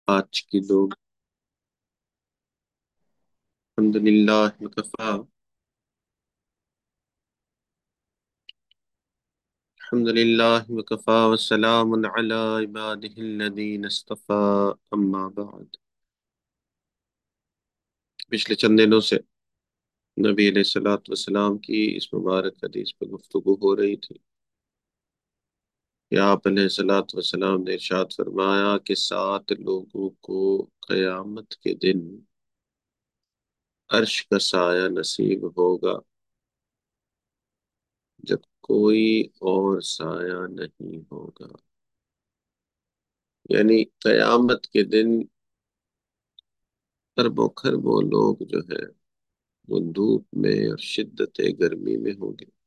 آج کی لوگ الحمد للہ وکفا الحمد للہ وکفا وسلام علی عبادہ الذین اصطفى اما بعد۔ پچھلے چند دنوں سے نبی علیہ الصلوۃ والسلام کی اس مبارک حدیث پہ گفتگو ہو رہی تھی کہ آپ علیہ الصلوۃ والسلام نے ارشاد فرمایا کہ 7 لوگوں کو قیامت کے دن عرش کا سایہ نصیب ہوگا جب کوئی اور سایہ نہیں ہوگا، یعنی قیامت کے دن اربوں خربوں لوگ جو ہے وہ دھوپ میں اور شدت گرمی میں ہوں گے،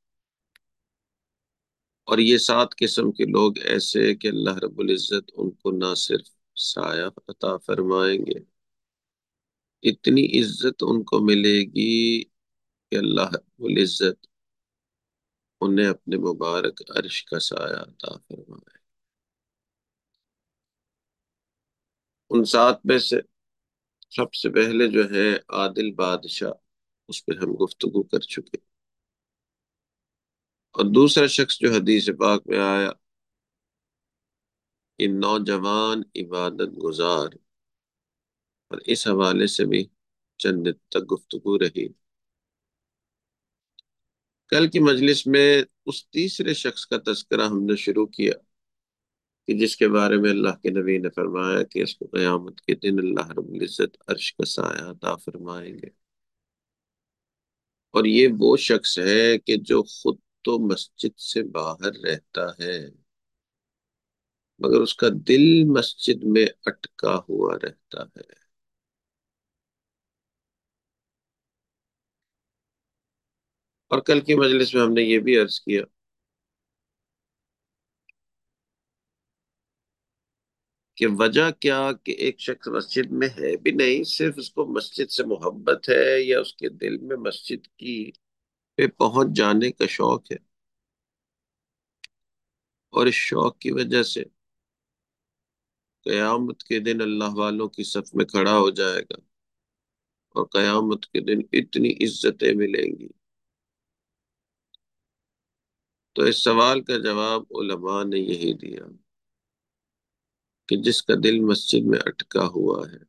اور یہ 7 قسم کے لوگ ایسے کہ اللہ رب العزت ان کو نہ صرف سایہ عطا فرمائیں گے، اتنی عزت ان کو ملے گی کہ اللہ رب العزت انہیں اپنے مبارک عرش کا سایہ عطا فرمائے۔ ان 7 میں سے سب سے پہلے جو ہے عادل بادشاہ، اس پہ ہم گفتگو کر چکے، اور دوسرا شخص جو حدیث پاک میں آیا کہ نوجوان عبادت گزار، اور اس حوالے سے بھی چند دن تک گفتگو رہی۔ کل کی مجلس میں اس تیسرے شخص کا تذکرہ ہم نے شروع کیا کہ جس کے بارے میں اللہ کے نبی نے فرمایا کہ اس کو قیامت کے دن اللہ رب العزت عرش کا سایہ عطا فرمائیں گے، اور یہ وہ شخص ہے کہ جو خود تو مسجد سے باہر رہتا ہے مگر اس کا دل مسجد میں اٹکا ہوا رہتا ہے۔ اور کل کی مجلس میں ہم نے یہ بھی عرض کیا کہ وجہ کیا کہ ایک شخص مسجد میں ہے بھی نہیں، صرف اس کو مسجد سے محبت ہے یا اس کے دل میں مسجد کی پہ پہنچ جانے کا شوق ہے، اور اس شوق کی وجہ سے قیامت کے دن اللہ والوں کی صف میں کھڑا ہو جائے گا، اور قیامت کے دن اتنی عزتیں ملیں گی۔ تو اس سوال کا جواب علماء نے یہی دیا کہ جس کا دل مسجد میں اٹکا ہوا ہے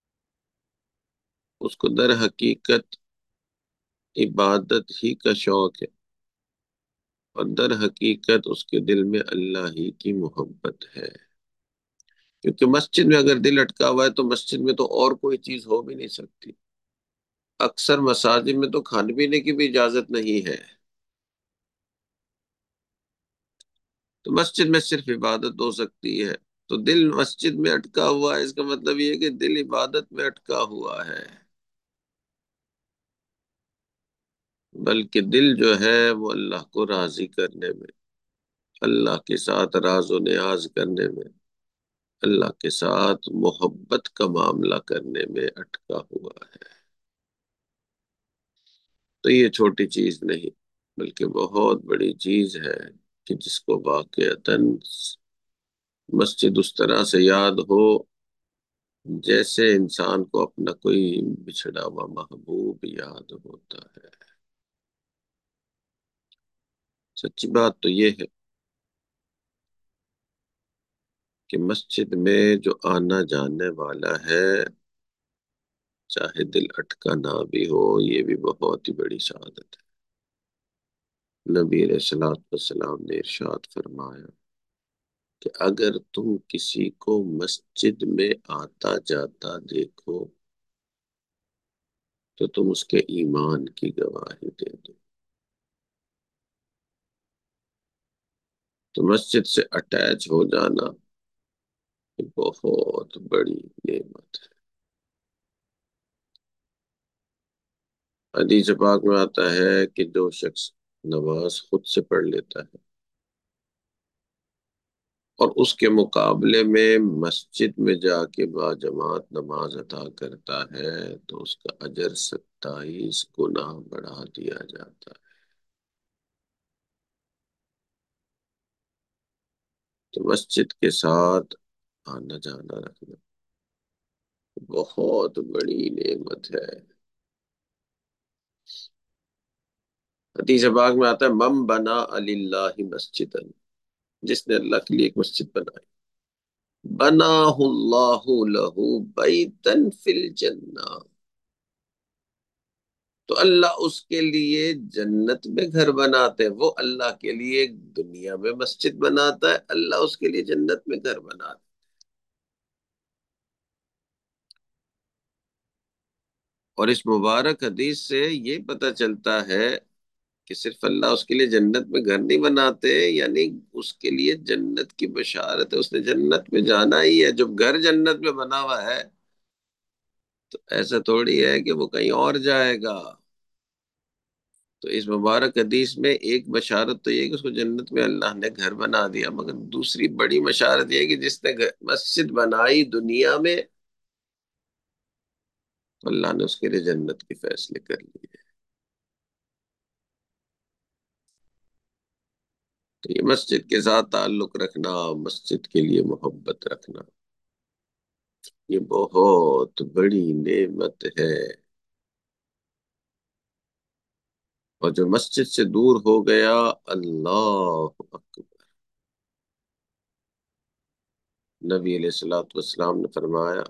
اس کو در حقیقت عبادت ہی کا شوق ہے، اور در حقیقت اس کے دل میں اللہ ہی کی محبت ہے، کیونکہ مسجد میں اگر دل اٹکا ہوا ہے تو مسجد میں تو اور کوئی چیز ہو بھی نہیں سکتی۔ اکثر مساجد میں تو کھانے پینے کی بھی اجازت نہیں ہے، تو مسجد میں صرف عبادت ہو سکتی ہے۔ تو دل مسجد میں اٹکا ہوا ہے، اس کا مطلب یہ ہے کہ دل عبادت میں اٹکا ہوا ہے، بلکہ دل جو ہے وہ اللہ کو راضی کرنے میں، اللہ کے ساتھ راز و نیاز کرنے میں، اللہ کے ساتھ محبت کا معاملہ کرنے میں اٹکا ہوا ہے۔ تو یہ چھوٹی چیز نہیں بلکہ بہت بڑی چیز ہے کہ جس کو واقعتاً مسجد اس طرح سے یاد ہو جیسے انسان کو اپنا کوئی بچھڑا ہوا محبوب یاد ہوتا ہے۔ سچی بات تو یہ ہے کہ مسجد میں جو آنا جانے والا ہے چاہے دل اٹکا نہ بھی ہو، یہ بھی بہت ہی بڑی سعادت ہے۔ نبی علیہ الصلوۃ والسلام نے ارشاد فرمایا کہ اگر تم کسی کو مسجد میں آتا جاتا دیکھو تو تم اس کے ایمان کی گواہی دے دو۔ تو مسجد سے اٹیچ ہو جانا یہ بہت بڑی نعمت ہے۔ حدیث پاک میں آتا ہے کہ جو شخص نماز خود سے پڑھ لیتا ہے اور اس کے مقابلے میں مسجد میں جا کے باجماعت نماز ادا کرتا ہے تو اس کا اجر 27 گنا بڑھا دیا جاتا ہے۔ تو مسجد کے ساتھ آنا جانا رکھنا، بہت بڑی نعمت ہے۔ حدیث پاک میں آتا ہے من بنا للہ مسجدا، جس نے اللہ کے لیے ایک مسجد بنائی، بناہ اللہ لہ بیتا فی الجنہ، تو اللہ اس کے لیے جنت میں گھر بناتے ہیں۔ وہ اللہ کے لیے دنیا میں مسجد بناتا ہے، اللہ اس کے لیے جنت میں گھر بناتا ہے۔ اور اس مبارک حدیث سے یہ پتہ چلتا ہے کہ صرف اللہ اس کے لیے جنت میں گھر نہیں بناتے، یعنی اس کے لیے جنت کی بشارت ہے، اس نے جنت میں جانا ہی ہے۔ جب گھر جنت میں بنا ہوا ہے تو ایسا تھوڑی ہے کہ وہ کہیں اور جائے گا۔ تو اس مبارک حدیث میں ایک بشارت تو یہ ہے کہ اس کو جنت میں اللہ نے گھر بنا دیا، مگر دوسری بڑی بشارت یہ ہے کہ جس نے مسجد بنائی دنیا میں تو اللہ نے اس کے لیے جنت کے فیصلے کر لیے۔ تو یہ مسجد کے ساتھ تعلق رکھنا، مسجد کے لیے محبت رکھنا، یہ بہت بڑی نعمت ہے۔ اور جو مسجد سے دور ہو گیا، اللہ اکبر، نبی علیہ الصلوۃ والسلام نے فرمایا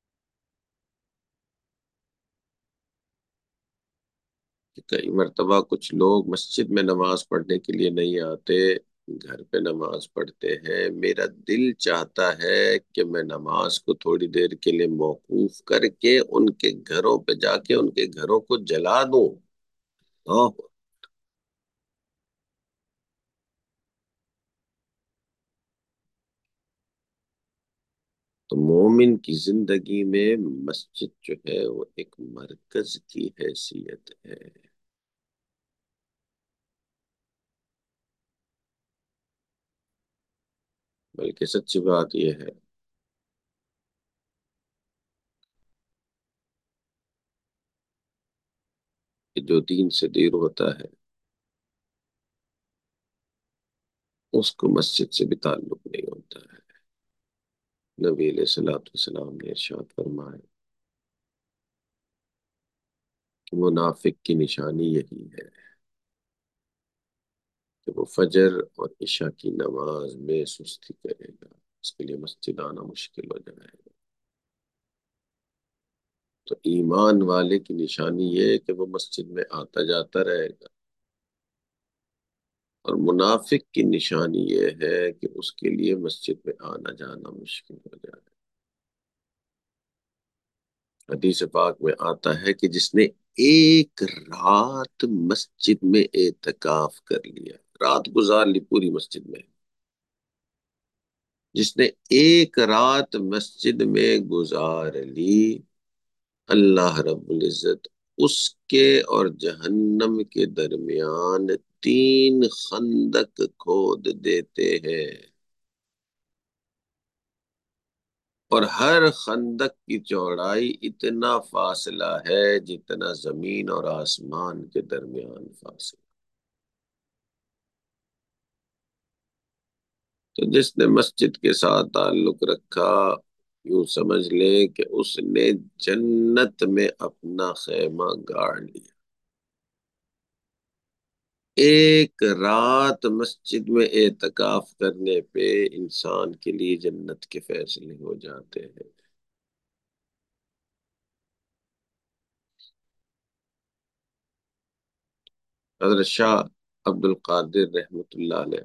کہ کئی مرتبہ کچھ لوگ مسجد میں نماز پڑھنے کے لیے نہیں آتے، گھر پہ نماز پڑھتے ہیں۔ میرا دل چاہتا ہے کہ میں نماز کو تھوڑی دیر کے لیے موقوف کر کے ان کے گھروں پہ جا کے ان کے گھروں کو جلا دوں۔ آہ، تو مومن کی زندگی میں مسجد جو ہے وہ ایک مرکز کی حیثیت ہے۔ بلکہ سچی بات یہ ہے کہ جو دین سے دور ہوتا ہے اس کو مسجد سے بھی تعلق نہیں ہوتا ہے۔ نبی علیہ الصلوۃ والسلام نے ارشاد فرمایا کہ منافق کی نشانی یہی ہے کہ وہ فجر اور عشاء کی نماز میں سستی کرے گا، اس کے لیے مسجد آنا مشکل ہو جائے گا۔ تو ایمان والے کی نشانی یہ ہے کہ وہ مسجد میں آتا جاتا رہے گا، اور منافق کی نشانی یہ ہے کہ اس کے لیے مسجد میں آنا جانا مشکل ہو جائے۔ حدیث پاک میں آتا ہے کہ جس نے ایک رات مسجد میں اعتکاف کر لیا، رات گزار لی پوری مسجد میں، جس نے ایک رات مسجد میں گزار لی، اللہ رب العزت اس کے اور جہنم کے درمیان 3 خندق کھود دیتے ہیں، اور ہر خندق کی چوڑائی اتنا فاصلہ ہے جتنا زمین اور آسمان کے درمیان فاصلہ۔ تو جس نے مسجد کے ساتھ تعلق رکھا، یوں سمجھ لیں کہ اس نے جنت میں اپنا خیمہ گاڑ لیا۔ ایک رات مسجد میں اعتکاف کرنے پہ انسان کے لیے جنت کے فیصلے ہو جاتے ہیں۔ حضرت شاہ عبد القادر رحمۃ اللہ علیہ،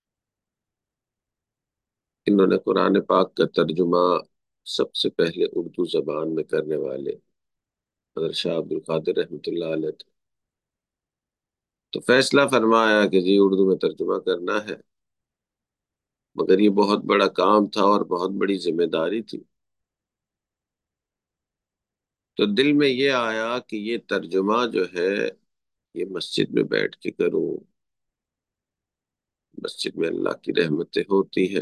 انہوں نے قرآن پاک کا ترجمہ سب سے پہلے اردو زبان میں کرنے والے حضرت شاہ عبد القادر رحمۃ اللہ علیہ تھے۔ تو فیصلہ فرمایا کہ جی اردو میں ترجمہ کرنا ہے، مگر یہ بہت بڑا کام تھا اور بہت بڑی ذمہ داری تھی۔ تو دل میں یہ آیا کہ یہ ترجمہ جو ہے یہ مسجد میں بیٹھ کے کروں، مسجد میں اللہ کی رحمتیں ہوتی ہے،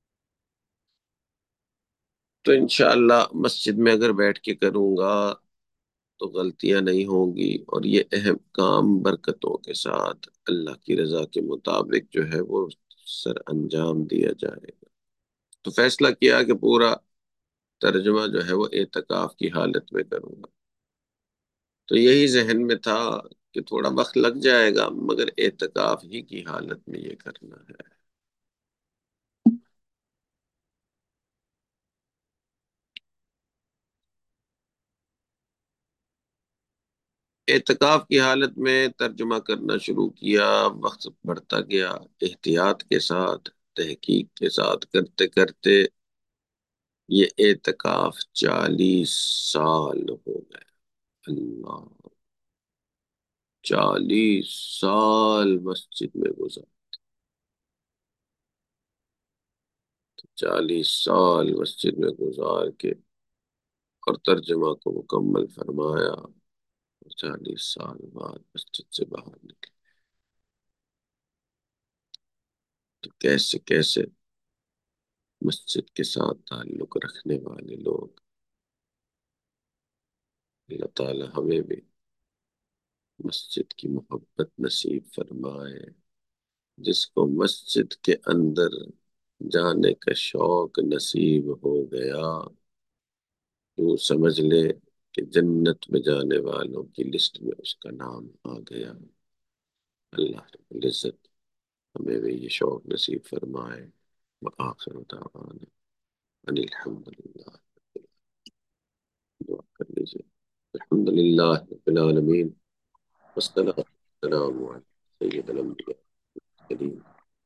تو انشاءاللہ مسجد میں اگر بیٹھ کے کروں گا تو غلطیاں نہیں ہوں گی، اور یہ اہم کام برکتوں کے ساتھ اللہ کی رضا کے مطابق جو ہے وہ سر انجام دیا جائے گا۔ تو فیصلہ کیا کہ پورا ترجمہ جو ہے وہ اعتکاف کی حالت میں کروں گا۔ تو یہی ذہن میں تھا کہ تھوڑا وقت لگ جائے گا، مگر اعتکاف ہی کی حالت میں یہ کرنا ہے۔ اعتکاف کی حالت میں ترجمہ کرنا شروع کیا، وقت بڑھتا گیا، احتیاط کے ساتھ، تحقیق کے ساتھ کرتے کرتے یہ اعتکاف 40 سال ہو گئے۔ اللہ، 40 سال مسجد میں گزار، 40 سال مسجد میں گزار کے اور ترجمہ کو مکمل فرمایا، اور 40 سال بعد مسجد سے باہر نکلے۔ تو کیسے کیسے مسجد کے ساتھ تعلق رکھنے والے لوگ، اللہ تعالی ہمیں بھی مسجد کی محبت نصیب فرمائے۔ جس کو مسجد کے اندر جانے کا شوق نصیب ہو گیا، تو سمجھ لے کہ جنت میں جانے والوں کی لسٹ میں اس کا نام آ گیا۔ اللہ رب العزت ہمیں بھی یہ شوق نصیب فرمائے۔ وآخر دعوانا ان الحمد للہ، دعا کر لیجیے۔ الحمد للہ رب العالمین، والصلاة والسلام علی سید الانبیاء والمرسلین،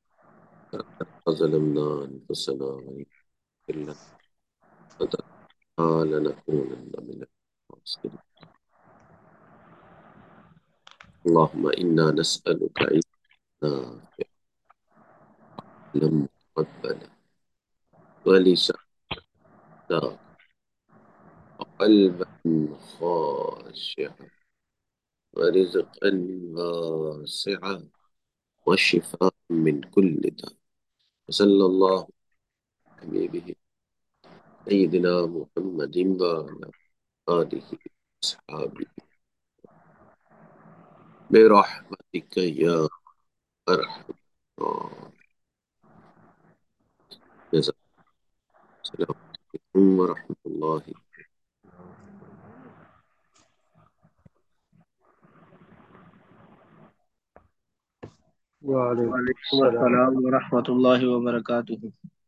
ظلمنا انفسنا وإن لم تغفر لنا لنكونن من الخاسرين۔ اللهم إنا نسألك علما لم تقبل، ولسانا وقلبا خاشعا، ورزقا واسعا، وشفاء من كل داء، وصلى الله على حبيبه سيدنا محمد وعلى آله وأصحابه برحمتك يا أرحم الراحمين۔ جزاك الله. السلام عليكم ورحمة الله وعلیکم وعلیکم السلام۔ السلام ورحمۃ اللہ وبرکاتہ۔